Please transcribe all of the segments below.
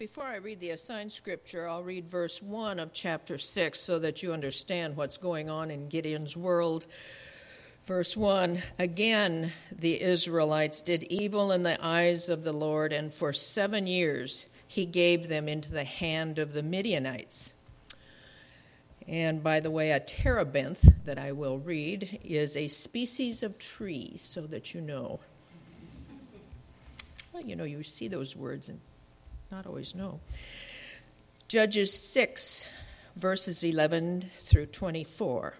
Before I read the assigned scripture, I'll read verse 1 of chapter 6 so that you understand what's going on in Gideon's world. Verse 1, again the Israelites did evil in the eyes of the Lord, and for 7 years he gave them into the hand of the Midianites. And by the way, a terebinth that I will read is a species of tree, so that you know. Well, you see those words and not always know. Judges 6, verses 11 through 24.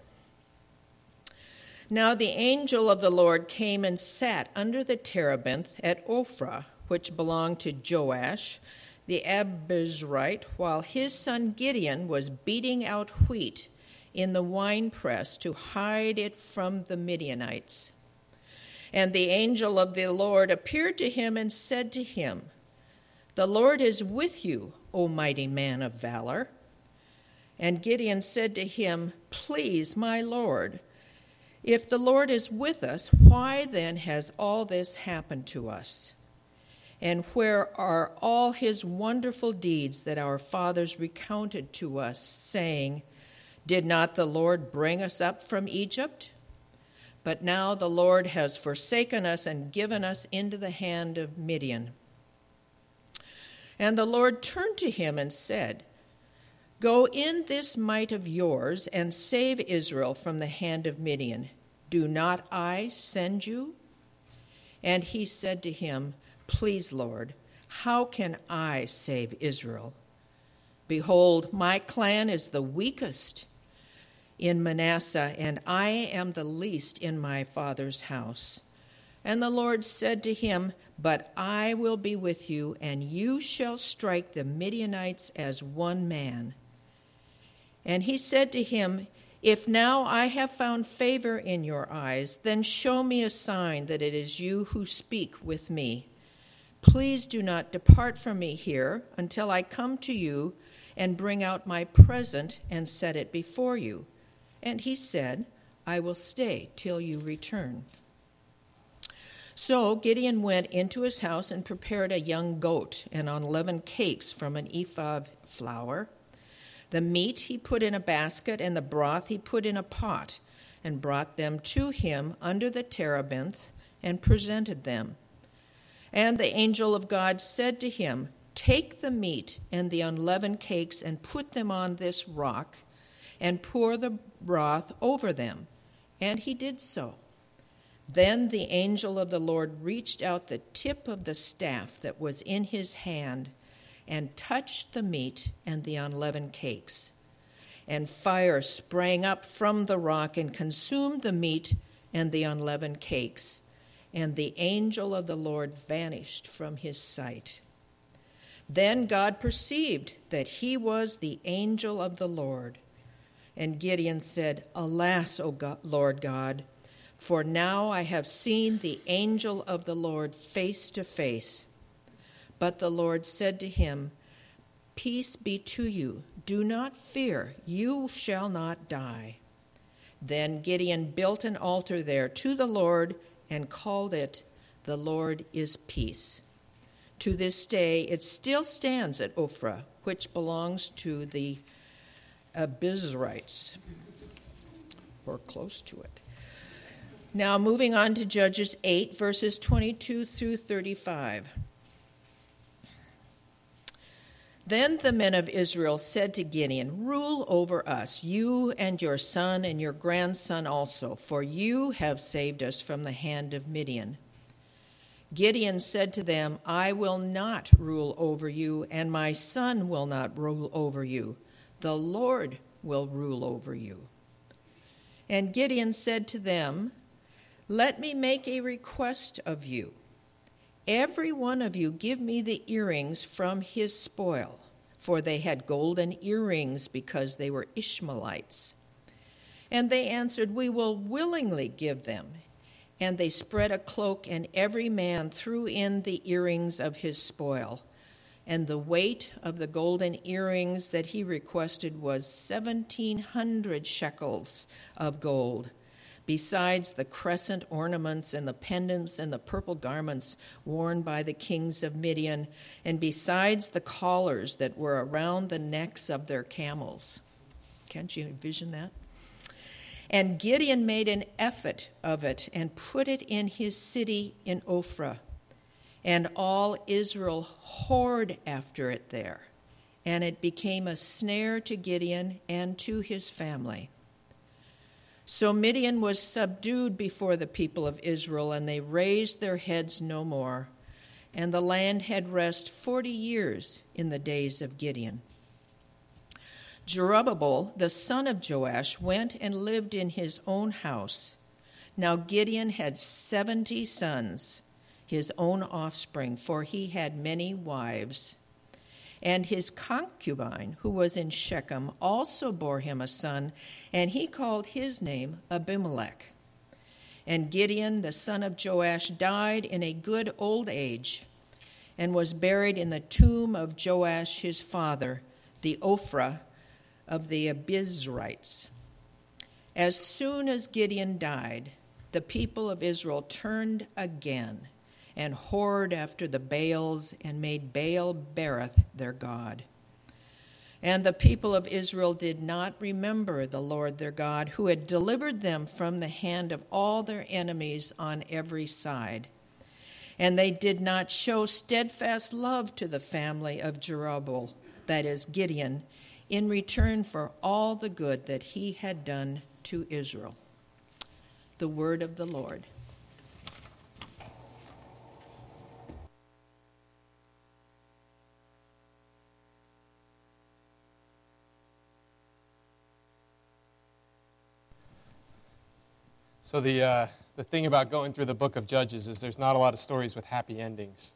Now the angel of the Lord came and sat under the terebinth at Ophrah, which belonged to Joash, the Abiezrite, while his son Gideon was beating out wheat in the winepress to hide it from the Midianites. And the angel of the Lord appeared to him and said to him, "The Lord is with you, O mighty man of valor." And Gideon said to him, "Please, my Lord, if the Lord is with us, why then has all this happened to us? And where are all his wonderful deeds that our fathers recounted to us, saying, 'Did not the Lord bring us up from Egypt?' But now the Lord has forsaken us and given us into the hand of Midian." And the Lord turned to him and said, "Go in this might of yours and save Israel from the hand of Midian. Do not I send you?" And he said to him, "Please, Lord, how can I save Israel? Behold, my clan is the weakest in Manasseh, and I am the least in my father's house." And the Lord said to him, "But I will be with you, and you shall strike the Midianites as one man." And he said to him, "If now I have found favor in your eyes, then show me a sign that it is you who speak with me. Please do not depart from me here until I come to you and bring out my present and set it before you." And he said, "I will stay till you return." So Gideon went into his house and prepared a young goat and unleavened cakes from an ephah of flour. The meat he put in a basket, and the broth he put in a pot, and brought them to him under the terebinth and presented them. And the angel of God said to him, "Take the meat and the unleavened cakes and put them on this rock, and pour the broth over them." And he did so. Then the angel of the Lord reached out the tip of the staff that was in his hand and touched the meat and the unleavened cakes. And fire sprang up from the rock and consumed the meat and the unleavened cakes. And the angel of the Lord vanished from his sight. Then God perceived that he was the angel of the Lord. And Gideon said, "Alas, O God, Lord God, for now I have seen the angel of the Lord face to face." But the Lord said to him, "Peace be to you. Do not fear. You shall not die." Then Gideon built an altar there to the Lord and called it, "The Lord is Peace." To this day it still stands at Ophrah, which belongs to the Abiezrites, or close to it. Now moving on to Judges 8, verses 22 through 35. Then the men of Israel said to Gideon, "Rule over us, you and your son and your grandson also, for you have saved us from the hand of Midian." Gideon said to them, "I will not rule over you, and my son will not rule over you. The Lord will rule over you." And Gideon said to them, "Let me make a request of you. Every one of you give me the earrings from his spoil," for they had golden earrings because they were Ishmaelites. And they answered, "We will willingly give them." And they spread a cloak, and every man threw in the earrings of his spoil. And the weight of the golden earrings that he requested was 1,700 shekels of gold. besides the crescent ornaments and the pendants and the purple garments worn by the kings of Midian, and besides the collars that were around the necks of their camels. Can't you envision that? And Gideon made an effort of it and put it in his city in Ophrah. And all Israel whored after it there, and it became a snare to Gideon and to his family. So Midian was subdued before the people of Israel, and they raised their heads no more. And the land had rest 40 years in the days of Gideon. Jerubbaal, the son of Joash, went and lived in his own house. Now Gideon had 70 sons, his own offspring, for he had many wives. And his concubine, who was in Shechem, also bore him a son, and he called his name Abimelech. And Gideon, the son of Joash, died in a good old age, and was buried in the tomb of Joash his father, the Ophrah of the Abizrites. As soon as Gideon died, the people of Israel turned again and whored after the Baals and made Baal-berith their god. And the people of Israel did not remember the Lord their God, who had delivered them from the hand of all their enemies on every side. And they did not show steadfast love to the family of Jerubbaal, that is, Gideon, in return for all the good that he had done to Israel. The word of the Lord. So the thing about going through the book of Judges is there's not a lot of stories with happy endings.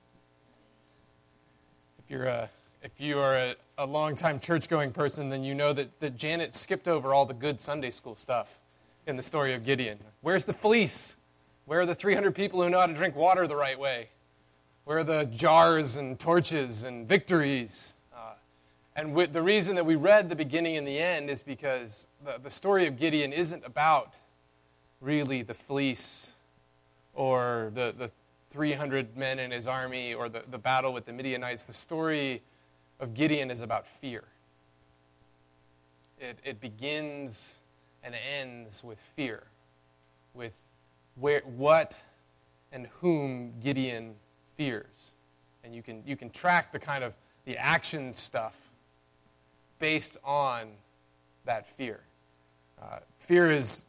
If you are a long-time church-going person, then you know that Janet skipped over all the good Sunday school stuff in the story of Gideon. Where's the fleece? Where are the 300 people who know how to drink water the right way? Where are the jars and torches and victories? The reason that we read the beginning and the end is because the story of Gideon isn't about really the fleece or the 300 men in his army or the battle with the Midianites. The story of Gideon is about fear. It begins and ends with fear, with what and whom Gideon fears. And you can track the kind of the action stuff based on that fear. Fear is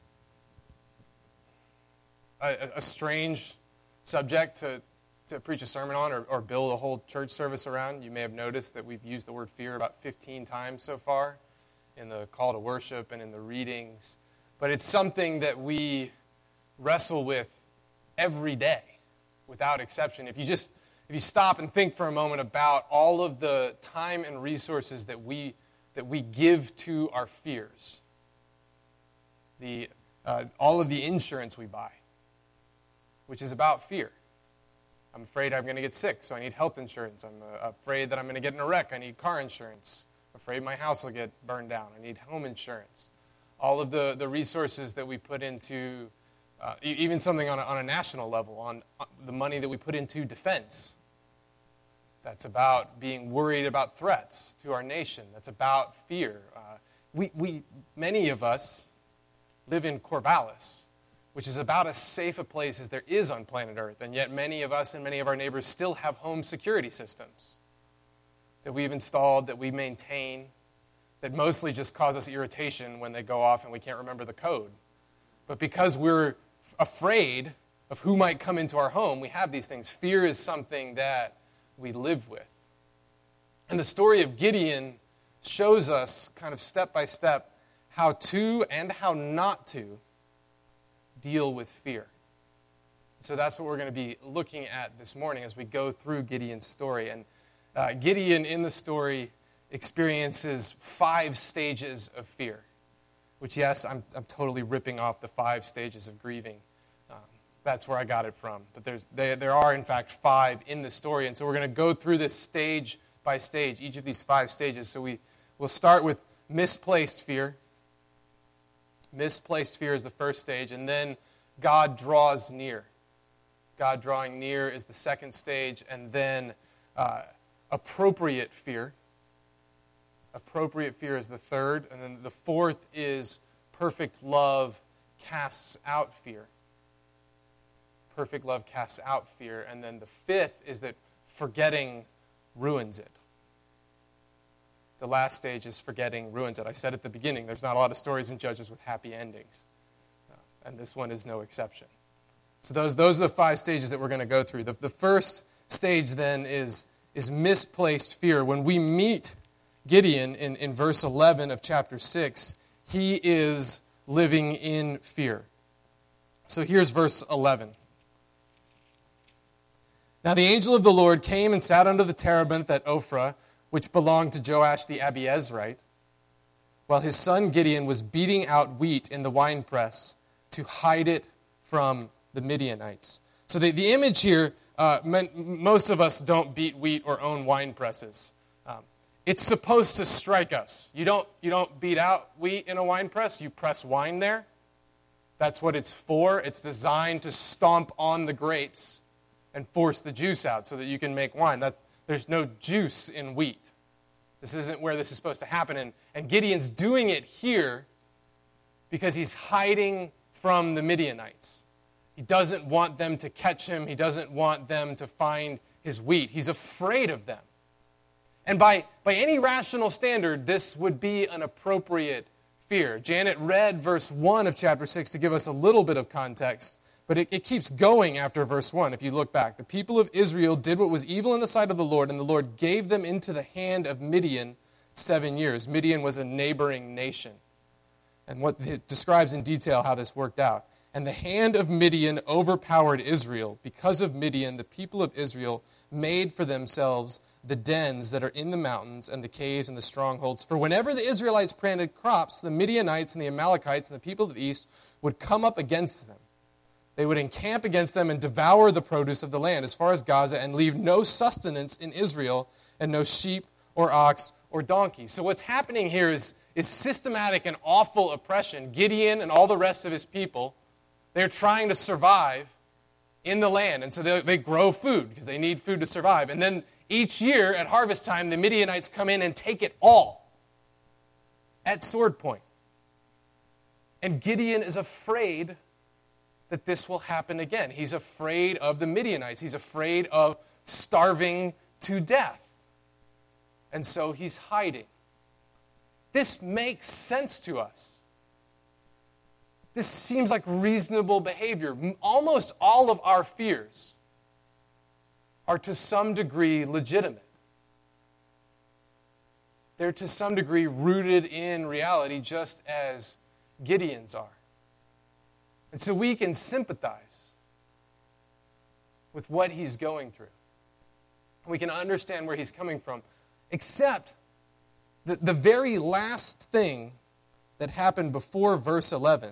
a strange subject to preach a sermon on or build a whole church service around. You may have noticed that we've used the word fear about 15 times so far in the call to worship and in the readings. But it's something that we wrestle with every day, without exception. If you stop and think for a moment about all of the time and resources that we give to our fears, all of the insurance we buy, which is about fear. I'm afraid I'm going to get sick, so I need health insurance. I'm afraid that I'm going to get in a wreck. I need car insurance. I'm afraid my house will get burned down. I need home insurance. All of the resources that we put into, even something on a national level, on the money that we put into defense. That's about being worried about threats to our nation. That's about fear. Many of us live in Corvallis, which is about as safe a place as there is on planet Earth. And yet many of us and many of our neighbors still have home security systems that we've installed, that we maintain, that mostly just cause us irritation when they go off and we can't remember the code. But because we're afraid of who might come into our home, we have these things. Fear is something that we live with. And the story of Gideon shows us kind of step by step how to and how not to deal with fear. So that's what we're going to be looking at this morning as we go through Gideon's story. And Gideon in the story experiences 5 stages of fear, which, yes, I'm totally ripping off the 5 stages of grieving. That's where I got it from. But there are, in fact, 5 in the story. And so we're going to go through this stage by stage, each of these 5 stages. So we'll start with misplaced fear. Misplaced fear is the first stage, and then God draws near. God drawing near is the second stage, and then appropriate fear. Appropriate fear is the third, and then the fourth is perfect love casts out fear. Perfect love casts out fear, and then the fifth is that forgetting ruins it. The last stage is forgetting ruins it. I said at the beginning, there's not a lot of stories in Judges with happy endings, and this one is no exception. So those are the 5 stages that we're going to go through. The first stage then is misplaced fear. When we meet Gideon in verse 11 of chapter 6, he is living in fear. So here's verse 11. Now the angel of the Lord came and sat under the terebinth at Ophrah, which belonged to Joash the Abiezrite, while his son Gideon was beating out wheat in the winepress to hide it from the Midianites. So the image here, most of us don't beat wheat or own wine presses. It's supposed to strike us. You don't beat out wheat in a wine press. You press wine there. That's what it's for. It's designed to stomp on the grapes and force the juice out so that you can make wine. There's no juice in wheat. This isn't where this is supposed to happen. And Gideon's doing it here because he's hiding from the Midianites. He doesn't want them to catch him. He doesn't want them to find his wheat. He's afraid of them. And by any rational standard, this would be an appropriate fear. Janet read verse 1 of chapter 6 to give us a little bit of context, but it keeps going after verse 1 if you look back. The people of Israel did what was evil in the sight of the Lord, and the Lord gave them into the hand of Midian 7 years. Midian was a neighboring nation. And what it describes in detail how this worked out. And the hand of Midian overpowered Israel. Because of Midian, the people of Israel made for themselves the dens that are in the mountains and the caves and the strongholds. For whenever the Israelites planted crops, the Midianites and the Amalekites and the people of the east would come up against them. They would encamp against them and devour the produce of the land as far as Gaza and leave no sustenance in Israel and no sheep or ox or donkey. So what's happening here is systematic and awful oppression. Gideon and all the rest of his people, they're trying to survive in the land. And so they grow food because they need food to survive. And then each year at harvest time, the Midianites come in and take it all at sword point. And Gideon is afraid that this will happen again. He's afraid of the Midianites. He's afraid of starving to death. And so he's hiding. This makes sense to us. This seems like reasonable behavior. Almost all of our fears are to some degree legitimate. They're to some degree rooted in reality, just as Gideon's are. And so we can sympathize with what he's going through. We can understand where he's coming from. Except that the very last thing that happened before verse 11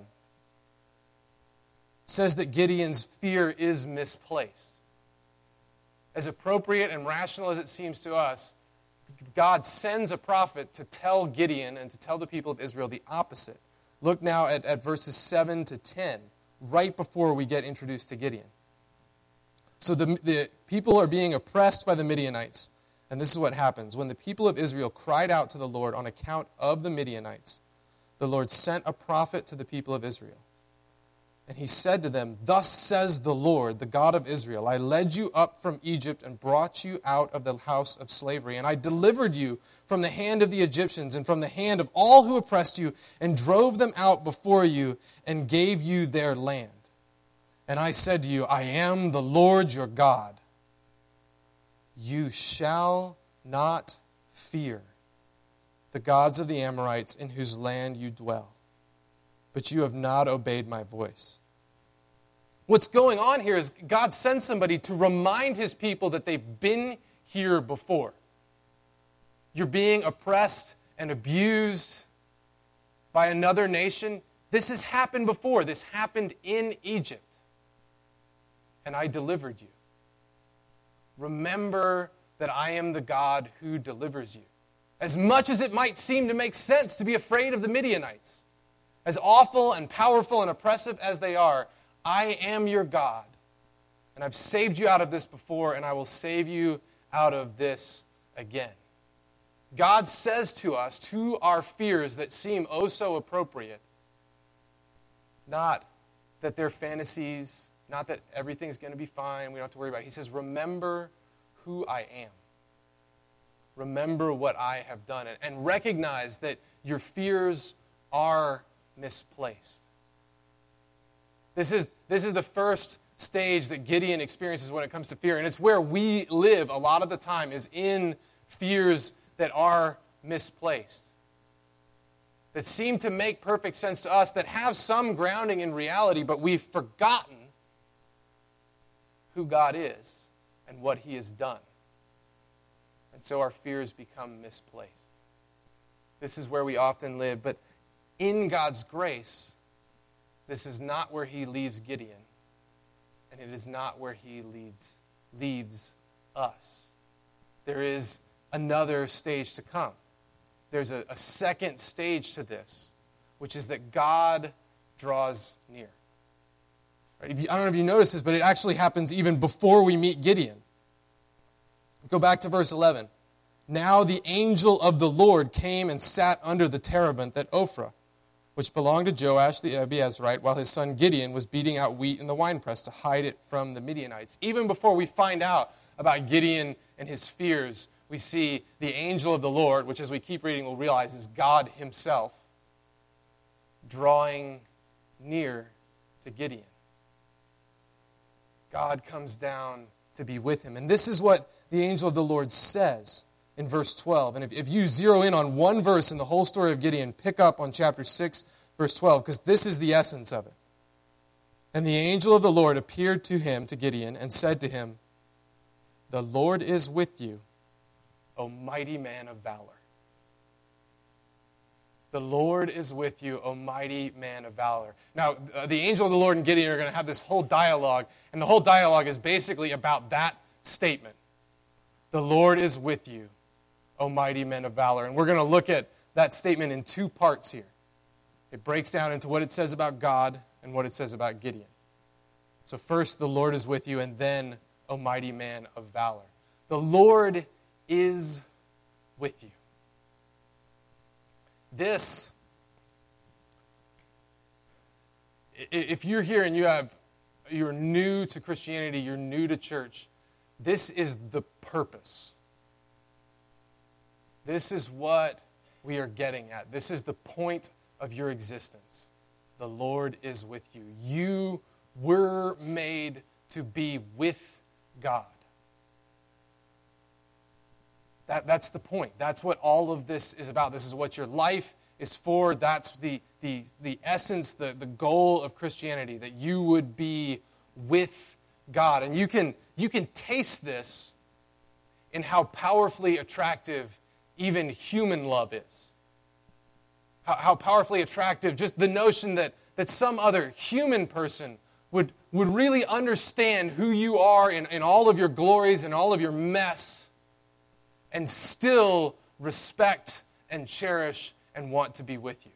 says that Gideon's fear is misplaced. As appropriate and rational as it seems to us, God sends a prophet to tell Gideon and to tell the people of Israel the opposite. Look now at verses 7 to 10, right before we get introduced to Gideon. So the people are being oppressed by the Midianites. And this is what happens. When the people of Israel cried out to the Lord on account of the Midianites, the Lord sent a prophet to the people of Israel. And he said to them, "Thus says the Lord, the God of Israel, I led you up from Egypt and brought you out of the house of slavery. And I delivered you from the hand of the Egyptians and from the hand of all who oppressed you and drove them out before you and gave you their land. And I said to you, I am the Lord your God. You shall not fear the gods of the Amorites in whose land you dwell. But you have not obeyed my voice." What's going on here is God sends somebody to remind his people that they've been here before. You're being oppressed and abused by another nation. This has happened before. This happened in Egypt. And I delivered you. Remember that I am the God who delivers you. As much as it might seem to make sense to be afraid of the Midianites, As awful and powerful and oppressive as they are, I am your God. And I've saved you out of this before, and I will save you out of this again. God says to us, to our fears that seem oh so appropriate, not that they're fantasies, not that everything's going to be fine, we don't have to worry about it. He says, remember who I am. Remember what I have done, and recognize that your fears are misplaced. This is the first stage that Gideon experiences when it comes to fear, and it's where we live a lot of the time, is in fears that are misplaced, that seem to make perfect sense to us, that have some grounding in reality, but we've forgotten who God is and what He has done. And so our fears become misplaced. This is where we often live, but in God's grace, this is not where He leaves Gideon, and it is not where He leaves us. There is another stage to come. There's a second stage to this, which is that God draws near. Right? I don't know if you notice this, but it actually happens even before we meet Gideon. Go back to verse 11. Now the angel of the Lord came and sat under the terebinth at Ophrah, which belonged to Joash the Abiezrite, while his son Gideon was beating out wheat in the winepress to hide it from the Midianites. Even before we find out about Gideon and his fears, we see the angel of the Lord, which as we keep reading we'll realize is God Himself, drawing near to Gideon. God comes down to be with him. And this is what the angel of the Lord says in verse 12. And if you zero in on one verse in the whole story of Gideon, pick up on chapter 6, verse 12, because this is the essence of it. And the angel of the Lord appeared to him, to Gideon, and said to him, "The Lord is with you, O mighty man of valor." The Lord is with you, O mighty man of valor. Now, the angel of the Lord and Gideon are going to have this whole dialogue, and the whole dialogue is basically about that statement. The Lord is with you, O mighty men of valor. And we're going to look at that statement in two parts here. It breaks down into what it says about God and what it says about Gideon. So first, the Lord is with you, and then, O mighty man of valor. The Lord is with you. This, if you're here and you're new to Christianity, you're new to church, this is the purpose. This is what we are getting at. This is the point of your existence. The Lord is with you. You were made to be with God. That's the point. That's what all of this is about. This is what your life is for. That's the essence, the goal of Christianity, that you would be with God. And you can taste this in how powerfully attractive even human love is. How powerfully attractive just the notion that some other human person would really understand who you are in all of your glories and all of your mess, and still respect and cherish and want to be with you.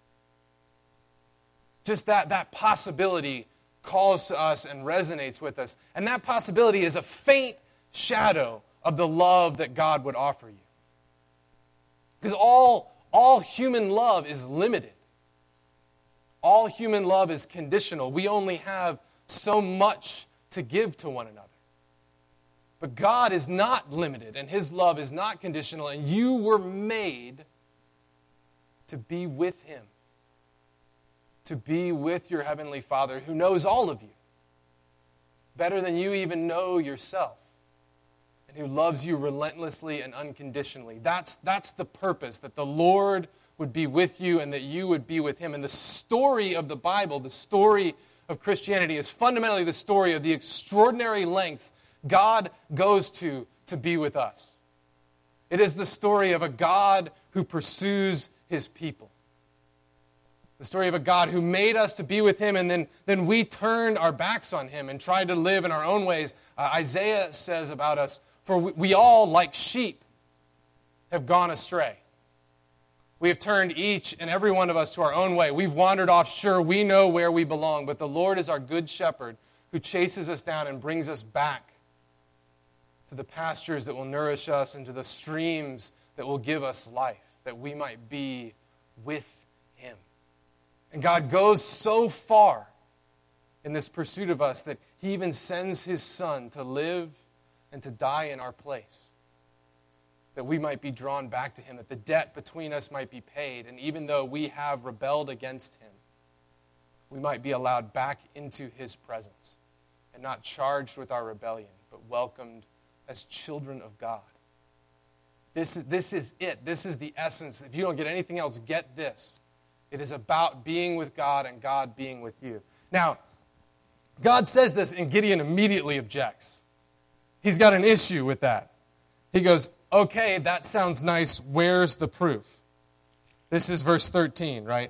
Just that possibility calls to us and resonates with us. And that possibility is a faint shadow of the love that God would offer you. Because all human love is limited. All human love is conditional. We only have so much to give to one another. But God is not limited, and His love is not conditional, and you were made to be with Him. To be with your Heavenly Father who knows all of you, better than you even know yourself, and who loves you relentlessly and unconditionally. That's the purpose, that the Lord would be with you and that you would be with Him. And the story of the Bible, the story of Christianity, is fundamentally the story of the extraordinary lengths God goes to be with us. It is the story of a God who pursues His people. The story of a God who made us to be with Him, and then we turned our backs on Him and tried to live in our own ways. Isaiah says about us, "For we all, like sheep, have gone astray. We have turned each and every one of us to our own way. We've wandered off. Sure, we know where we belong, but the Lord is our good shepherd who chases us down and brings us back to the pastures that will nourish us and to the streams that will give us life, that we might be with him. And God goes so far in this pursuit of us that he even sends his Son to live and to die in our place, that we might be drawn back to him, that the debt between us might be paid, and even though we have rebelled against him, we might be allowed back into his presence and not charged with our rebellion, but welcomed as children of God. This is it. This is the essence. If you don't get anything else, get this. It is about being with God and God being with you. Now, God says this, and Gideon immediately objects. He's got an issue with that. He goes, okay, that sounds nice. Where's the proof? This is verse 13, right?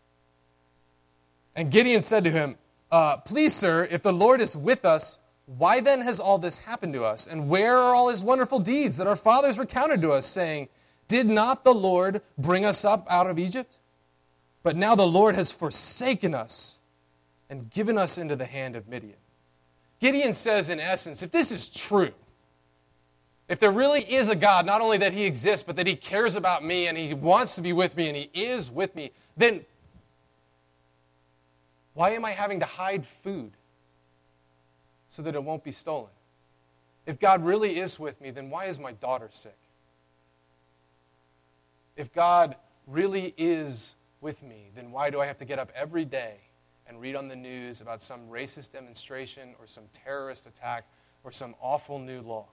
And Gideon said to him, please, sir, if the Lord is with us, why then has all this happened to us? And where are all his wonderful deeds that our fathers recounted to us, saying, did not the Lord bring us up out of Egypt? But now the Lord has forsaken us and given us into the hand of Midian. Gideon says, in essence, if this is true, if there really is a God, not only that he exists, but that he cares about me and he wants to be with me and he is with me, then why am I having to hide food so that it won't be stolen? If God really is with me, then why is my daughter sick? If God really is with me, then why do I have to get up every day and read on the news about some racist demonstration or some terrorist attack or some awful new law?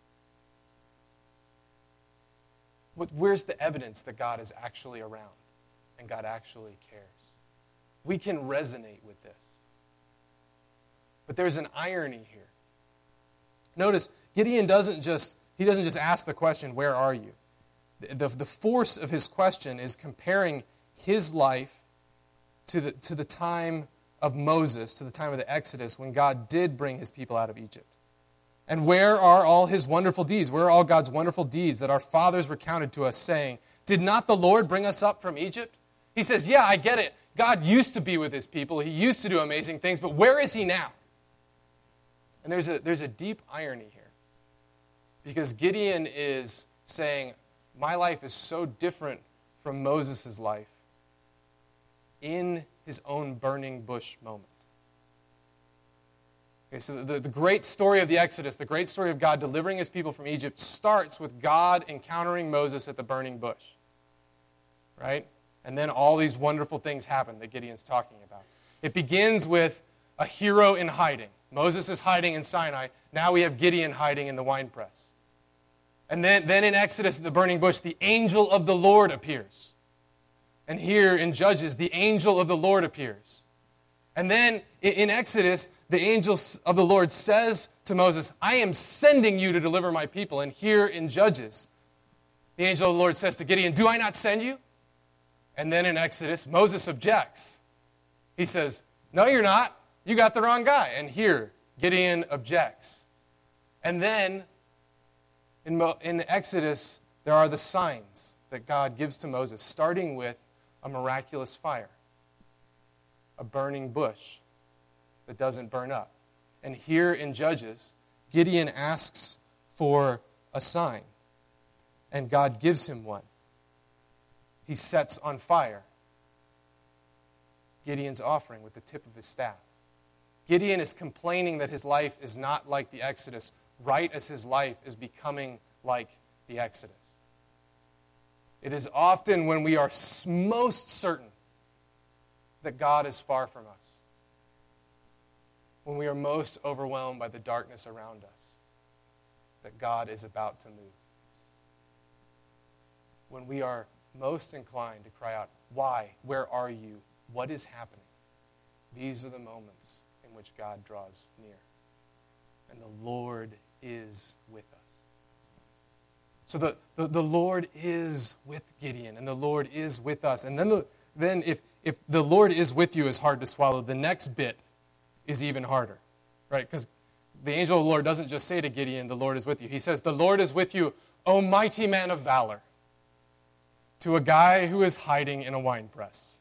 Where's the evidence that God is actually around and God actually cares? We can resonate with this. But there's an irony here. Notice, Gideon doesn't just ask the question, where are you? The force of his question is comparing his life to the time of Moses, to the time of the Exodus, when God did bring his people out of Egypt. And where are all his wonderful deeds? Where are all God's wonderful deeds that our fathers recounted to us, saying, did not the Lord bring us up from Egypt? He says, yeah, I get it. God used to be with his people. He used to do amazing things, but where is he now? And there's a deep irony here. Because Gideon is saying, my life is so different from Moses' life in his own burning bush moment. Okay, so the great story of the Exodus, the great story of God delivering his people from Egypt, starts with God encountering Moses at the burning bush. Right? And then all these wonderful things happen that Gideon's talking about. It begins with a hero in hiding. Moses is hiding in Sinai. Now we have Gideon hiding in the winepress. And then in Exodus at the burning bush, the angel of the Lord appears. And here in Judges, the angel of the Lord appears. And then in Exodus, the angel of the Lord says to Moses, I am sending you to deliver my people. And here in Judges, the angel of the Lord says to Gideon, do I not send you? And then in Exodus, Moses objects. He says, no, you're not. You got the wrong guy. And here, Gideon objects. And then in Exodus, there are the signs that God gives to Moses, starting with a miraculous fire, a burning bush that doesn't burn up. And here in Judges, Gideon asks for a sign, and God gives him one. He sets on fire Gideon's offering with the tip of his staff. Gideon is complaining that his life is not like the Exodus, right as his life is becoming like the Exodus. It is often when we are most certain that God is far from us, when we are most overwhelmed by the darkness around us, that God is about to move. When we are most inclined to cry out, why? Where are you? What is happening? These are the moments in which God draws near. And the Lord is with us. So the Lord is with Gideon, and the Lord is with us. And then if the Lord is with you is hard to swallow, the next bit is even harder, right? Because the angel of the Lord doesn't just say to Gideon, the Lord is with you. He says, the Lord is with you, O mighty man of valor. to a guy who is hiding in a wine press.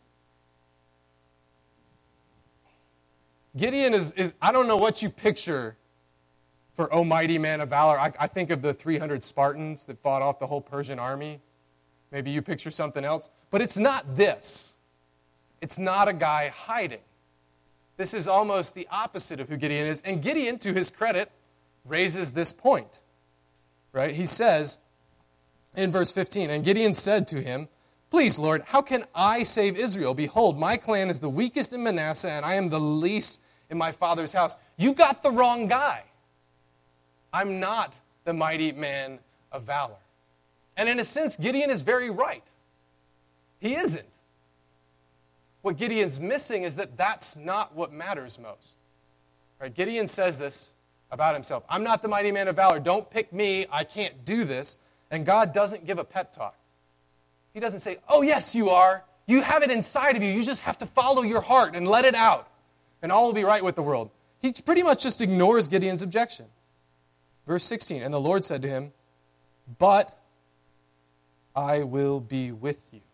Gideon is I don't know what you picture for O mighty man of valor. I think of the 300 Spartans that fought off the whole Persian army. Maybe you picture something else. But it's not this. It's not a guy hiding. This is almost the opposite of who Gideon is. And Gideon, to his credit, raises this point. Right? He says in verse 15, and Gideon said to him, "Please, Lord, how can I save Israel? Behold, my clan is the weakest in Manasseh, and I am the least in my father's house." You got the wrong guy. I'm not the mighty man of valor. And in a sense, Gideon is very right. He isn't. What Gideon's missing is that that's not what matters most. Right? Gideon says this about himself. I'm not the mighty man of valor. Don't pick me. I can't do this. And God doesn't give a pep talk. He doesn't say, oh, yes, you are. You have it inside of you. You just have to follow your heart and let it out. And all will be right with the world. He pretty much just ignores Gideon's objection. Verse 16, and the Lord said to him, "But I will be with you."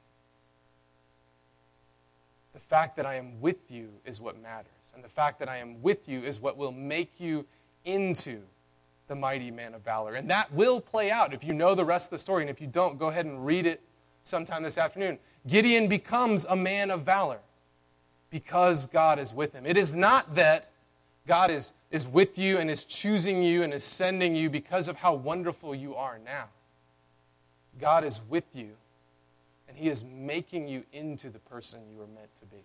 The fact that I am with you is what matters. And the fact that I am with you is what will make you into the mighty man of valor. And that will play out if you know the rest of the story. And if you don't, go ahead and read it sometime this afternoon. Gideon becomes a man of valor because God is with him. It is not that God is with you and is choosing you and is sending you because of how wonderful you are now. God is with you, and He is making you into the person you are meant to be.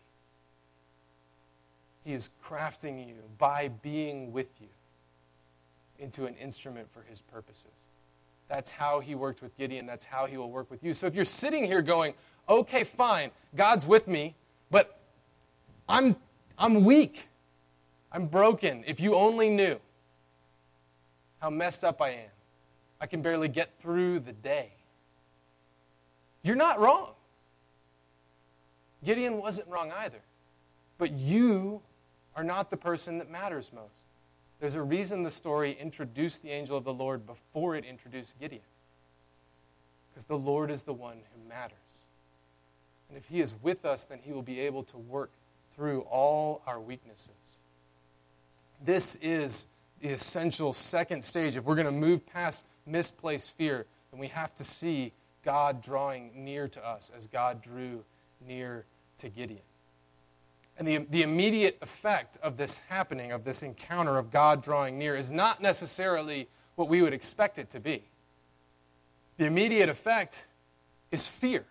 He is crafting you by being with you into an instrument for His purposes. That's how He worked with Gideon. That's how He will work with you. So if you're sitting here going, okay, fine, God's with me, but I'm weak. I'm broken. If you only knew how messed up I am. I can barely get through the day. You're not wrong. Gideon wasn't wrong either. But you are not the person that matters most. There's a reason the story introduced the angel of the Lord before it introduced Gideon. Because the Lord is the one who matters. And if He is with us, then He will be able to work through all our weaknesses. This is the essential second stage. If we're going to move past misplaced fear, then we have to see God drawing near to us as God drew near to Gideon. And the immediate effect of this happening, of this encounter of God drawing near, is not necessarily what we would expect it to be. The immediate effect is fear.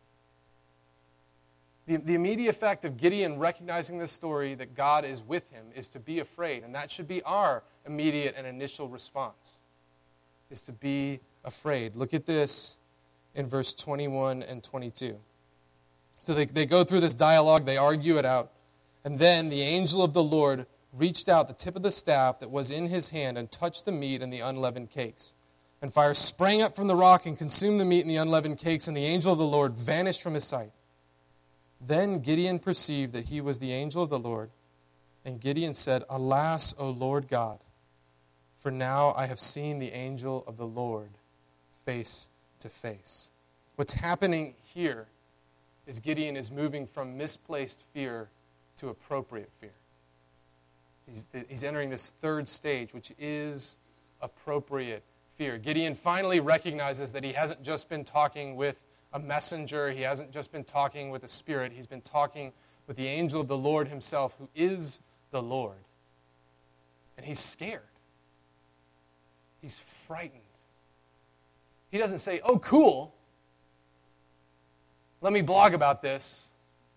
The immediate effect of Gideon recognizing this story that God is with him is to be afraid. And that should be our immediate and initial response, is to be afraid. Look at this in verse 21 and 22. So they go through this dialogue, they argue it out. And then the angel of the Lord reached out the tip of the staff that was in his hand and touched the meat and the unleavened cakes. And fire sprang up from the rock and consumed the meat and the unleavened cakes, and the angel of the Lord vanished from his sight. Then Gideon perceived that he was the angel of the Lord, and Gideon said, "Alas, O Lord God, for now I have seen the angel of the Lord face to face." What's happening here is Gideon is moving from misplaced fear to appropriate fear. He's entering this third stage, which is appropriate fear. Gideon finally recognizes that he hasn't just been talking with a messenger. He hasn't just been talking with a spirit. He's been talking with the angel of the Lord himself, who is the Lord. And he's scared. He's frightened. He doesn't say, "Oh, cool. Let me blog about this."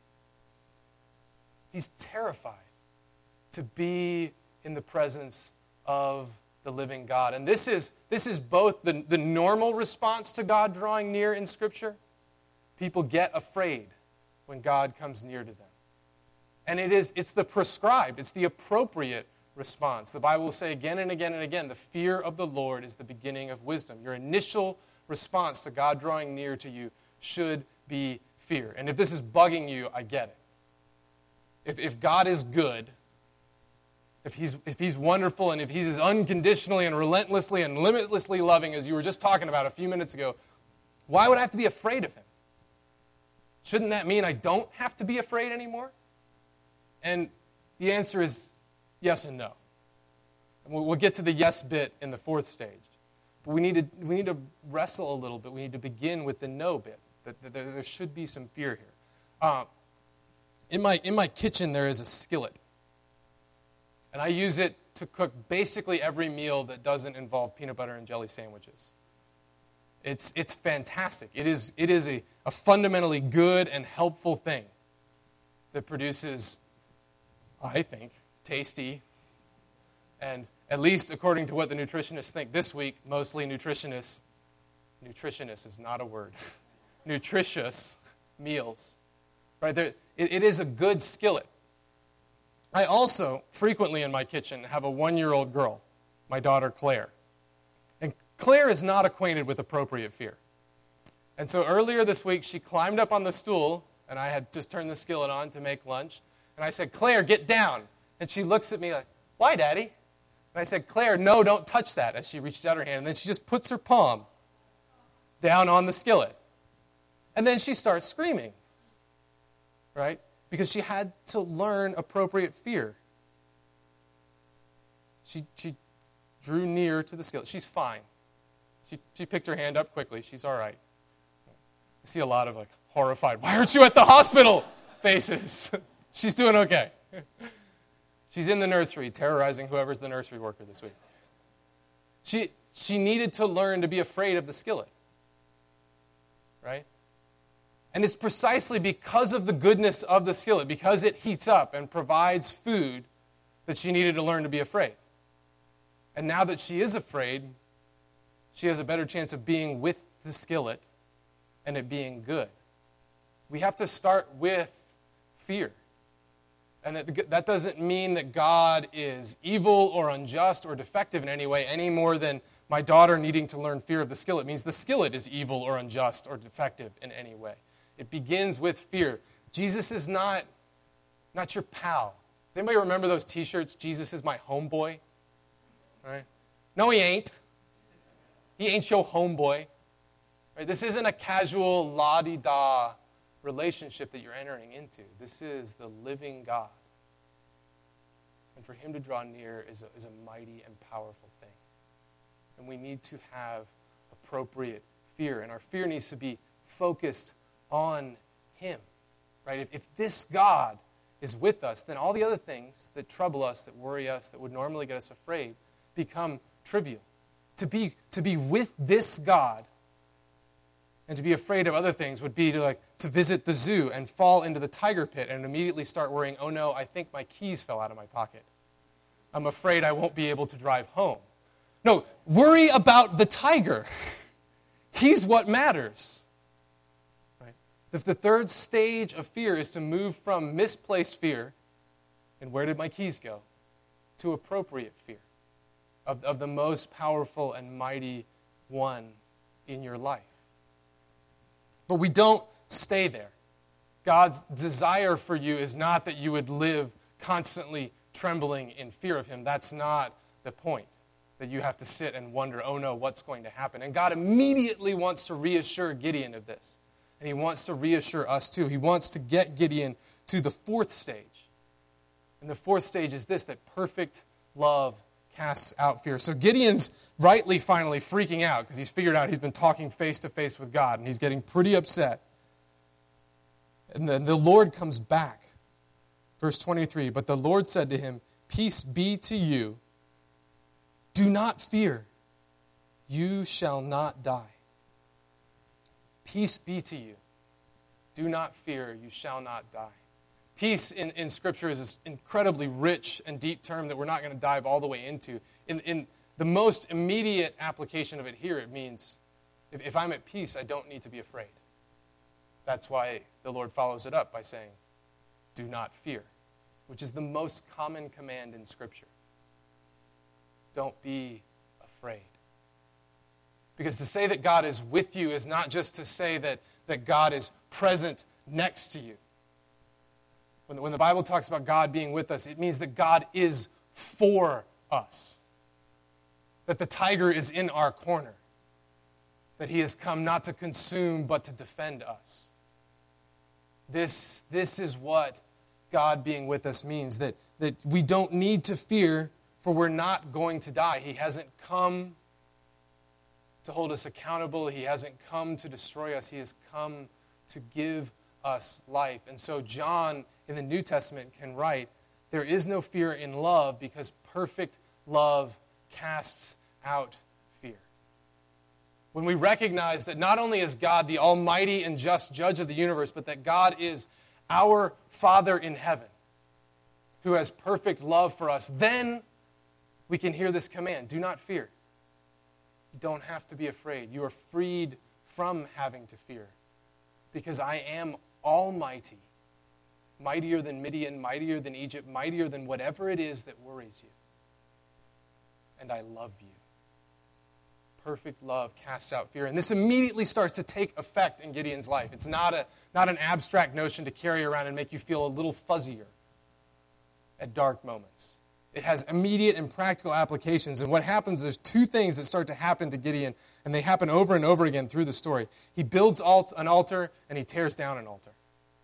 He's terrified to be in the presence of the living God. And this is both the normal response to God drawing near in Scripture. People get afraid when God comes near to them. And it's the prescribed, it's the appropriate response. The Bible will say again and again and again, the fear of the Lord is the beginning of wisdom. Your initial response to God drawing near to you should be fear. And if this is bugging you, I get it. If God is good, if he's wonderful, and if He's as unconditionally and relentlessly and limitlessly loving as you were just talking about a few minutes ago, Why would I have to be afraid of him? Shouldn't that mean I don't have to be afraid anymore? And the answer is yes and no. And we'll get to the yes bit in the fourth stage. But we need to wrestle a little bit. We need to begin with the no bit. That there should be some fear here. In my kitchen, there is a skillet. And I use it to cook basically every meal that doesn't involve peanut butter and jelly sandwiches. It's fantastic. It is a fundamentally good and helpful thing that produces, I think, tasty, and at least according to what the nutritionists think this week, mostly nutritious is not a word, nutritious meals. Right? It is a good skillet. I also, frequently in my kitchen, have a 1-year-old girl, my daughter Claire. And Claire is not acquainted with appropriate fear. And so earlier this week, she climbed up on the stool, and I had just turned the skillet on to make lunch. And I said, Claire, get down. And she looks at me like, why, Daddy? And I said, Claire, no, don't touch that, as she reached out her hand. And then she just puts her palm down on the skillet. And then she starts screaming, right? Because she had to learn appropriate fear. She drew near to the skillet. She's fine. She picked her hand up quickly. She's all right. I see a lot of horrified, why aren't you at the hospital faces. She's doing okay. She's in the nursery, terrorizing whoever's the nursery worker this week. She needed to learn to be afraid of the skillet. Right? And it's precisely because of the goodness of the skillet, because it heats up and provides food, that she needed to learn to be afraid. And now that she is afraid, she has a better chance of being with the skillet and it being good. We have to start with fear. And that doesn't mean that God is evil or unjust or defective in any way, any more than my daughter needing to learn fear of the skillet means the skillet is evil or unjust or defective in any way. It begins with fear. Jesus is not your pal. Does anybody remember those t-shirts, Jesus is my homeboy? Right? No, he ain't. He ain't your homeboy. Right? This isn't a casual la-di-da relationship that you're entering into. This is the living God. And for him to draw near is a mighty and powerful thing. And we need to have appropriate fear. And our fear needs to be focused on him. Right? If this God is with us, then all the other things that trouble us, that worry us, that would normally get us afraid, become trivial. To be with this God and to be afraid of other things would be to visit the zoo and fall into the tiger pit and immediately start worrying, oh no, I think my keys fell out of my pocket. I'm afraid I won't be able to drive home. No, worry about the tiger. He's what matters. Right? The third stage of fear is to move from misplaced fear, and where did my keys go, to appropriate fear of the most powerful and mighty one in your life. But we don't stay there. God's desire for you is not that you would live constantly trembling in fear of him. That's not the point, that you have to sit and wonder, oh no, what's going to happen? And God immediately wants to reassure Gideon of this. And he wants to reassure us too. He wants to get Gideon to the fourth stage. And the fourth stage is this, that perfect love casts out fear. So Gideon's rightly finally freaking out because he's figured out he's been talking face to face with God and he's getting pretty upset. And then the Lord comes back. Verse 23, but the Lord said to him, peace be to you. Do not fear. You shall not die. Peace be to you. Do not fear. You shall not die. Peace in Scripture is this incredibly rich and deep term that we're not going to dive all the way into. In the most immediate application of it here, it means if I'm at peace, I don't need to be afraid. That's why the Lord follows it up by saying, do not fear, which is the most common command in Scripture. Don't be afraid. Because to say that God is with you is not just to say that God is present next to you. When the Bible talks about God being with us, it means that God is for us. That the tiger is in our corner. that he has come not to consume, but to defend us. This is what God being with us means, that we don't need to fear, for we're not going to die. He hasn't come to hold us accountable. He hasn't come to destroy us. He has come to give us life. And so John in the New Testament can write, there is no fear in love because perfect love casts out fear. When we recognize that not only is God the almighty and just judge of the universe, but that God is our Father in heaven who has perfect love for us, then we can hear this command, do not fear. You don't have to be afraid. You are freed from having to fear because I am almighty, mightier than Midian, mightier than Egypt, mightier than whatever it is that worries you. And I love you. Perfect love casts out fear. And this immediately starts to take effect in Gideon's life. It's not an abstract notion to carry around and make you feel a little fuzzier at dark moments. It has immediate and practical applications. And what happens, there's two things that start to happen to Gideon, and they happen over and over again through the story. He builds an altar, and he tears down an altar.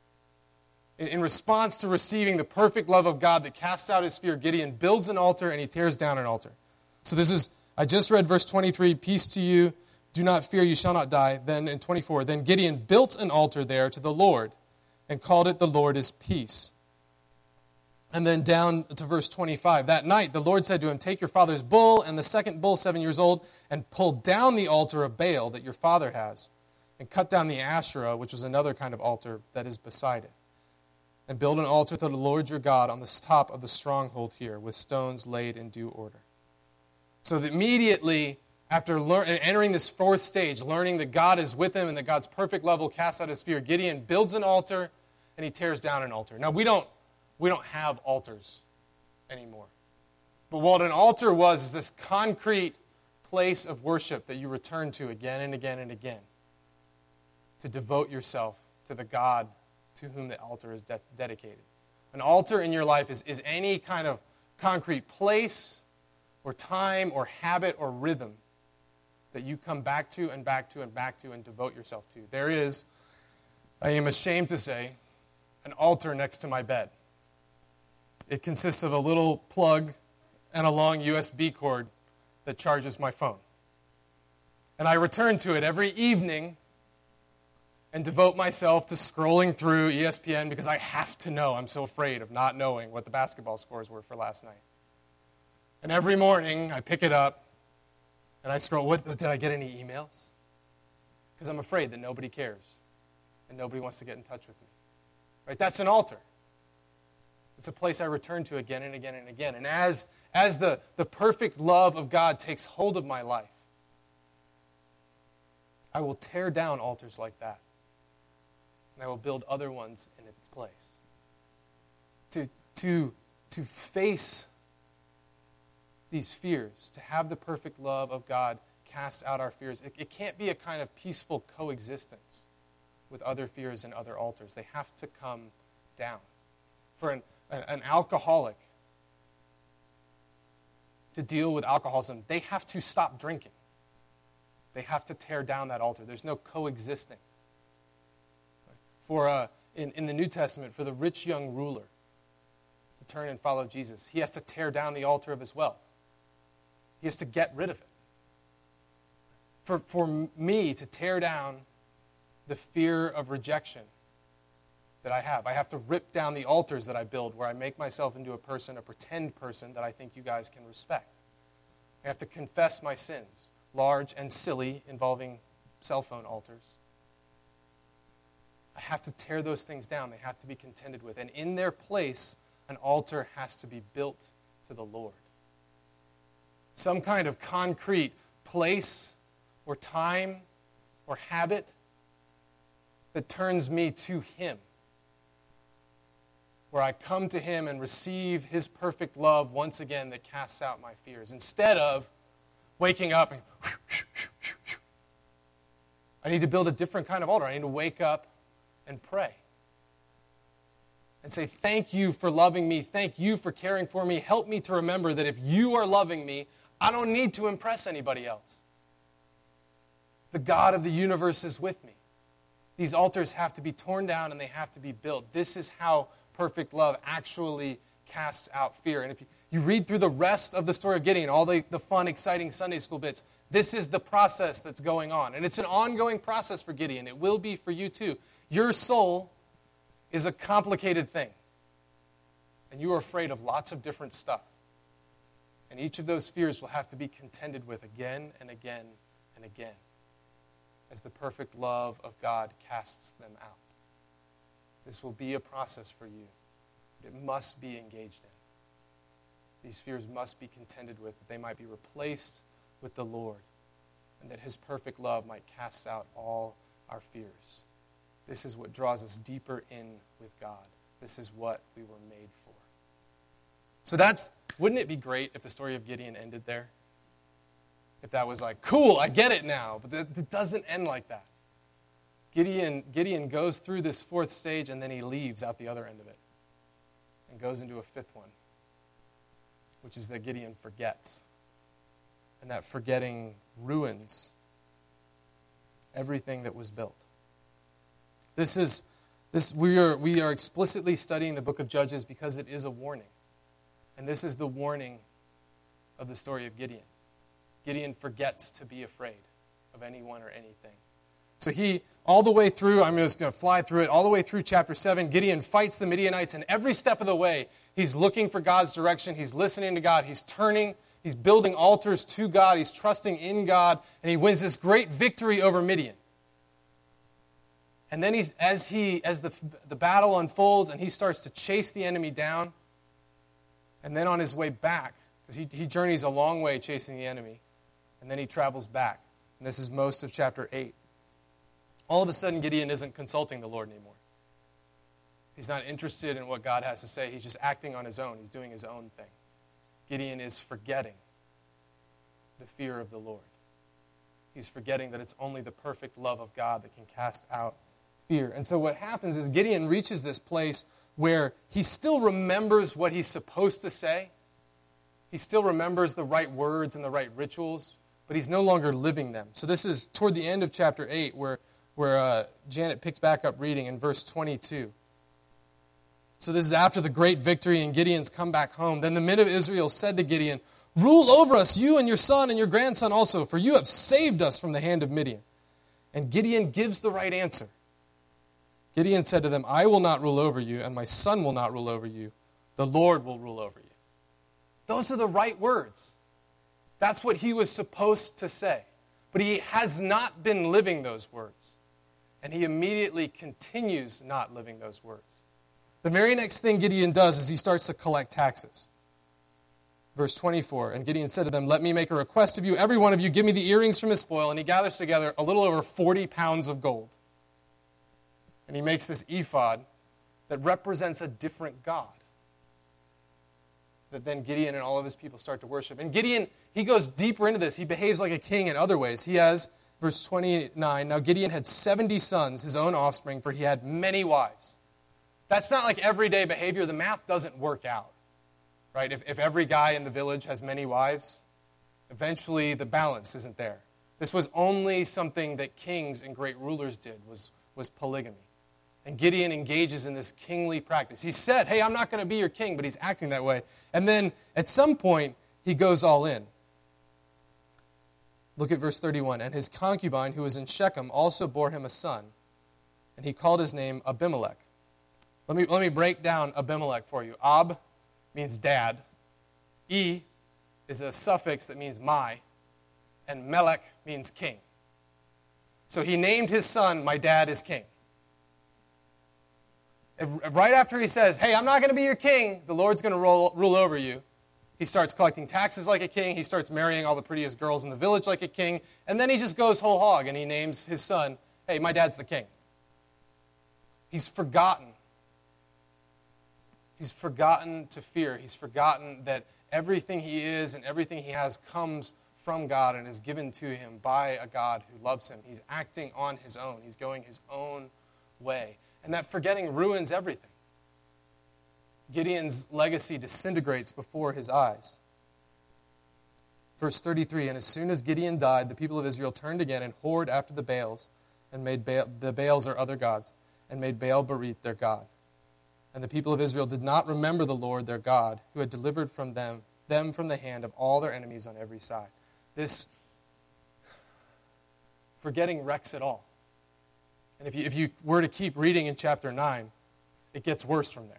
In response to receiving the perfect love of God that casts out his fear, Gideon builds an altar, and he tears down an altar. So I just read verse 23, peace to you, do not fear, you shall not die. Then in 24, then Gideon built an altar there to the Lord, and called it the Lord is peace. And then down to verse 25. That night the Lord said to him, take your father's bull and the second bull 7 years old and pull down the altar of Baal that your father has and cut down the Asherah, which was another kind of altar that is beside it. And build an altar to the Lord your God on the top of the stronghold here with stones laid in due order. So that immediately after entering this fourth stage, learning that God is with him and that God's perfect love will cast out his fear, Gideon builds an altar and he tears down an altar. Now we don't have altars anymore. But what an altar was is this concrete place of worship that you return to again and again and again to devote yourself to the God to whom the altar is dedicated. An altar in your life is any kind of concrete place or time or habit or rhythm that you come back to and back to and back to and devote yourself to. There is, I am ashamed to say, an altar next to my bed. It consists of a little plug and a long USB cord that charges my phone. And I return to it every evening and devote myself to scrolling through ESPN because I have to know. I'm so afraid of not knowing what the basketball scores were for last night. And every morning I pick it up and I scroll. Did I get any emails? Because I'm afraid that nobody cares and nobody wants to get in touch with me. Right? That's an altar. It's a place I return to again and again and again. And as the perfect love of God takes hold of my life, I will tear down altars like that. And I will build other ones in its place. To face these fears, to have the perfect love of God cast out our fears, it can't be a kind of peaceful coexistence with other fears and other altars. They have to come down. For an alcoholic to deal with alcoholism, they have to stop drinking. They have to tear down that altar. There's no coexisting. In the New Testament, for the rich young ruler to turn and follow Jesus, he has to tear down the altar of his wealth. He has to get rid of it. For me to tear down the fear of rejection that I have to rip down the altars that I build where I make myself into a pretend person that I think you guys can respect. I have to confess my sins, large and silly, involving cell phone altars. I have to tear those things down. They have to be contended with. And in their place, an altar has to be built to the Lord. Some kind of concrete place or time or habit that turns me to Him, where I come to Him and receive His perfect love once again that casts out my fears. Instead of waking up and I need to build a different kind of altar. I need to wake up and pray and say, thank you for loving me. Thank you for caring for me. Help me to remember that if you are loving me, I don't need to impress anybody else. The God of the universe is with me. These altars have to be torn down and they have to be built. This is how perfect love actually casts out fear. And if you read through the rest of the story of Gideon, all the fun, exciting Sunday school bits, this is the process that's going on. And it's an ongoing process for Gideon. It will be for you too. Your soul is a complicated thing. And you are afraid of lots of different stuff. And each of those fears will have to be contended with again and again and again as the perfect love of God casts them out. This will be a process for you. It must be engaged in. These fears must be contended with, that they might be replaced with the Lord, and that his perfect love might cast out all our fears. This is what draws us deeper in with God. This is what we were made for. So wouldn't it be great if the story of Gideon ended there? If that was like, cool, I get it now. But it doesn't end like that. Gideon goes through this fourth stage and then he leaves out the other end of it and goes into a fifth one, which is that Gideon forgets. And that forgetting ruins everything that was built. We are explicitly studying the book of Judges because it is a warning. And this is the warning of the story of Gideon. Gideon forgets to be afraid of anyone or anything. So all the way through, I'm just going to fly through it, all the way through chapter 7, Gideon fights the Midianites, and every step of the way, he's looking for God's direction, he's listening to God, he's turning, he's building altars to God, he's trusting in God, and he wins this great victory over Midian. And then as the battle unfolds and he starts to chase the enemy down, and then on his way back, because he journeys a long way chasing the enemy, and then he travels back. And this is most of chapter 8. All of a sudden, Gideon isn't consulting the Lord anymore. He's not interested in what God has to say. He's just acting on his own. He's doing his own thing. Gideon is forgetting the fear of the Lord. He's forgetting that it's only the perfect love of God that can cast out fear. And so what happens is Gideon reaches this place where he still remembers what he's supposed to say. He still remembers the right words and the right rituals, but he's no longer living them. So this is toward the end of chapter 8 where Janet picks back up reading in verse 22. So this is after the great victory and Gideon's come back home. Then the men of Israel said to Gideon, "Rule over us, you and your son and your grandson also, for you have saved us from the hand of Midian." And Gideon gives the right answer. Gideon said to them, "I will not rule over you, and my son will not rule over you. The Lord will rule over you." Those are the right words. That's what he was supposed to say. But he has not been living those words. And he immediately continues not living those words. The very next thing Gideon does is he starts to collect taxes. Verse 24, and Gideon said to them, "Let me make a request of you. Every one of you give me the earrings from his spoil." And he gathers together a little over 40 pounds of gold. And he makes this ephod that represents a different God that then Gideon and all of his people start to worship. And Gideon, he goes deeper into this. He behaves like a king in other ways. He has, verse 29, now Gideon had 70 sons, his own offspring, for he had many wives. That's not like everyday behavior. The math doesn't work out, right? If every guy in the village has many wives, eventually the balance isn't there. This was only something that kings and great rulers did, was polygamy. And Gideon engages in this kingly practice. He said, "Hey, I'm not going to be your king," but he's acting that way. And then at some point, he goes all in. Look at verse 31. And his concubine, who was in Shechem, also bore him a son, and he called his name Abimelech. Let me break down Abimelech for you. Ab means dad. E is a suffix that means my, and Melech means king. So he named his son, "My dad is king." Right after he says, "Hey, I'm not going to be your king, the Lord's going to rule over you," he starts collecting taxes like a king. He starts marrying all the prettiest girls in the village like a king. And then he just goes whole hog and he names his son, "Hey, my dad's the king." He's forgotten. He's forgotten to fear. He's forgotten that everything he is and everything he has comes from God and is given to him by a God who loves him. He's acting on his own. He's going his own way. And that forgetting ruins everything. Gideon's legacy disintegrates before his eyes. Verse 33, and as soon as Gideon died, the people of Israel turned again and whored after the Baals, and made the Baals or other gods, and made Baal-berith their god. And the people of Israel did not remember the Lord their God, who had delivered from them from the hand of all their enemies on every side. This forgetting wrecks it all. And if you were to keep reading in chapter 9, it gets worse from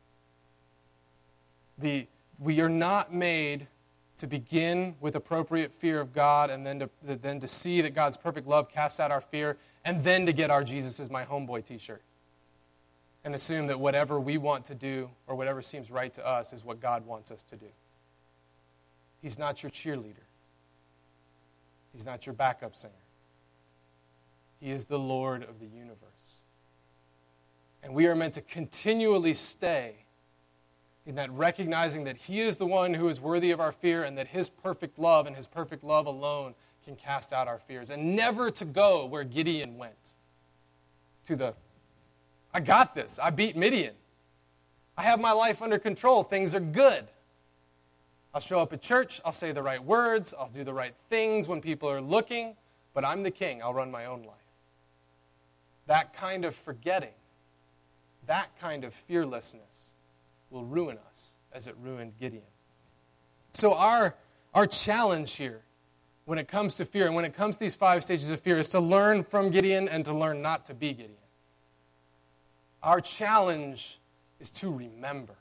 there. We are not made to begin with appropriate fear of God and then to see that God's perfect love casts out our fear, and then to get our Jesus is my homeboy t-shirt and assume that whatever we want to do or whatever seems right to us is what God wants us to do. He's not your cheerleader. He's not your backup singer. He is the Lord of the universe. And we are meant to continually stay in that recognizing that He is the one who is worthy of our fear and that His perfect love and His perfect love alone can cast out our fears. And never to go where Gideon went. To I got this. I beat Midian. I have my life under control. Things are good. I'll show up at church. I'll say the right words. I'll do the right things when people are looking. But I'm the king. I'll run my own life. That kind of forgetting, that kind of fearlessness will ruin us as it ruined Gideon. So our challenge here when it comes to fear and when it comes to these 5 stages of fear is to learn from Gideon and to learn not to be Gideon. Our challenge is to remember.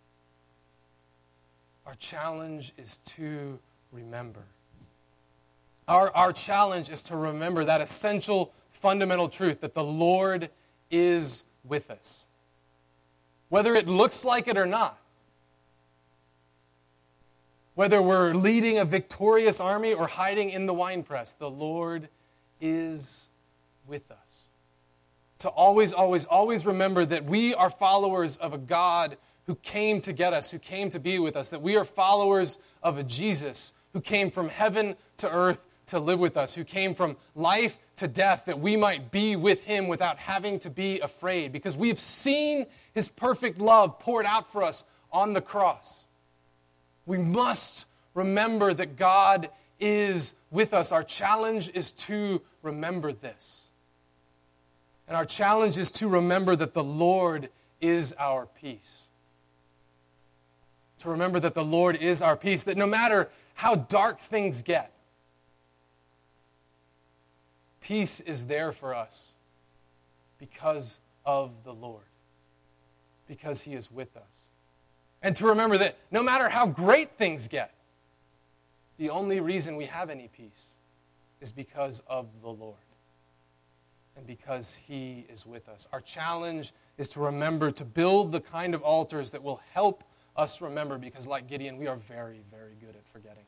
Our challenge is to remember. Our challenge is to remember that essential, fundamental truth that the Lord is with us. Whether it looks like it or not. Whether we're leading a victorious army or hiding in the winepress, the Lord is with us. To always, always, always remember that we are followers of a God who came to get us, who came to be with us, that we are followers of a Jesus who came from heaven to earth to live with us, who came from life to death, that we might be with Him without having to be afraid, because we've seen His perfect love poured out for us on the cross. We must remember that God is with us. Our challenge is to remember this. And our challenge is to remember that the Lord is our peace. To remember that the Lord is our peace, that no matter how dark things get, peace is there for us because of the Lord, because He is with us. And to remember that no matter how great things get, the only reason we have any peace is because of the Lord and because He is with us. Our challenge is to remember to build the kind of altars that will help us remember, because like Gideon, we are very, very good at forgetting.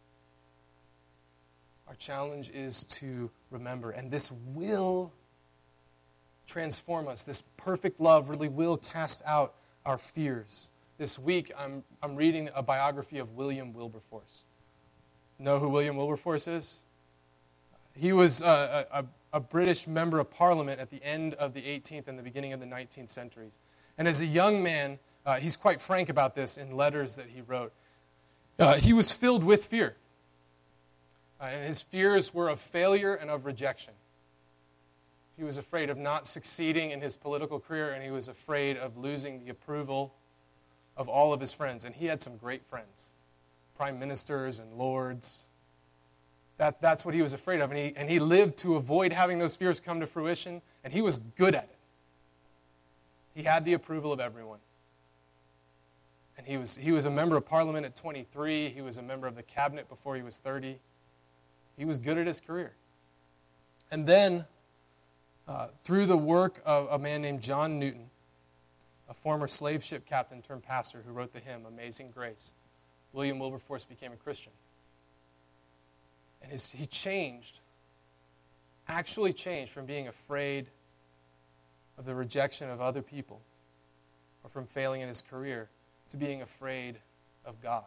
Our challenge is to remember, and this will transform us. This perfect love really will cast out our fears. This week, I'm reading a biography of William Wilberforce. Know who William Wilberforce is? He was a British member of Parliament at the end of the 18th and the beginning of the 19th centuries. And as a young man, he's quite frank about this in letters that he wrote. He was filled with fear. And his fears were of failure and of rejection. He was afraid of not succeeding in his political career, and he was afraid of losing the approval of all of his friends. And he had some great friends, prime ministers and lords. That's what he was afraid of. And he lived to avoid having those fears come to fruition, and he was good at it. He had the approval of everyone. And he was a member of Parliament at 23. He was a member of the cabinet before he was 30. He was good at his career. And then, through the work of a man named John Newton, a former slave ship captain turned pastor who wrote the hymn, Amazing Grace, William Wilberforce became a Christian. And he actually changed from being afraid of the rejection of other people or from failing in his career to being afraid of God.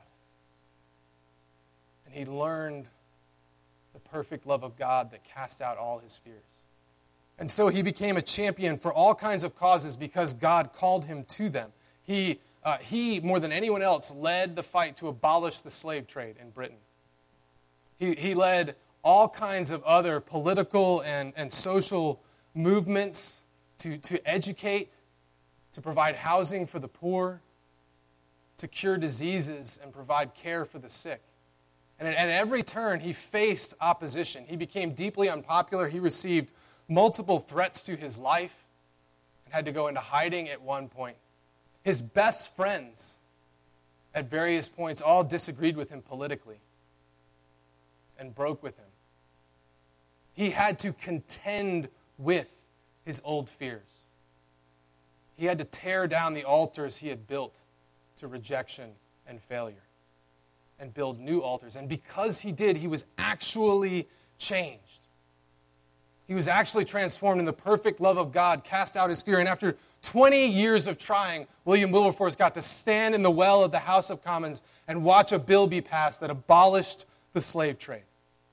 And he learned the perfect love of God that cast out all his fears. And so he became a champion for all kinds of causes because God called him to them. He more than anyone else, led the fight to abolish the slave trade in Britain. He led all kinds of other political and social movements to educate, to provide housing for the poor, to cure diseases and provide care for the sick. And at every turn, he faced opposition. He became deeply unpopular. He received multiple threats to his life and had to go into hiding at one point. His best friends at various points all disagreed with him politically and broke with him. He had to contend with his old fears. He had to tear down the altars he had built to rejection and failure and build new altars. And because he did, he was actually changed. He was actually transformed in the perfect love of God, cast out his fear. And after 20 years of trying, William Wilberforce got to stand in the well of the House of Commons and watch a bill be passed that abolished the slave trade.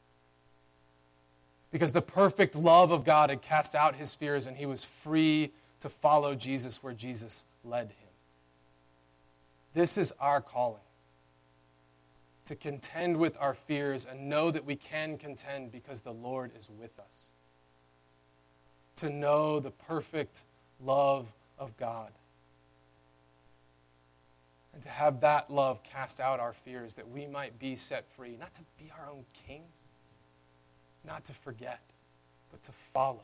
Because the perfect love of God had cast out his fears and he was free to follow Jesus where Jesus led him. This is our calling. To contend with our fears and know that we can contend because the Lord is with us. To know the perfect love of God. And to have that love cast out our fears that we might be set free. Not to be our own kings. Not to forget, but to follow.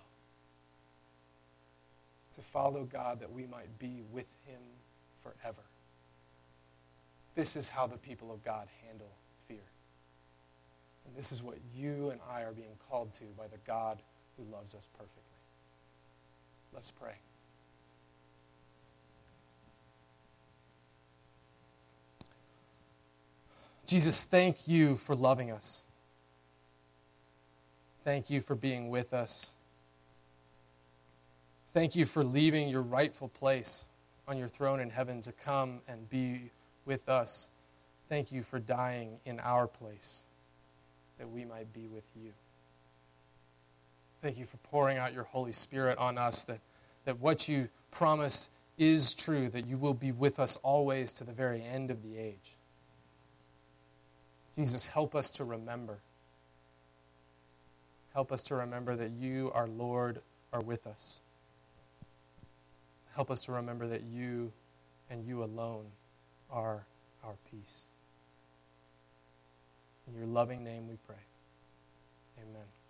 To follow God that we might be with him forever. This is how the people of God handle fear. And this is what you and I are being called to by the God who loves us perfectly. Let's pray. Jesus, thank you for loving us. Thank you for being with us. Thank you for leaving your rightful place on your throne in heaven to come and be with us. Thank you for dying in our place that we might be with you. Thank you for pouring out your Holy Spirit on us, that what you promise is true, that you will be with us always to the very end of the age. Jesus, help us to remember. Help us to remember that you, our Lord, are with us. Help us to remember that you and you alone are our peace. In your loving name we pray. Amen.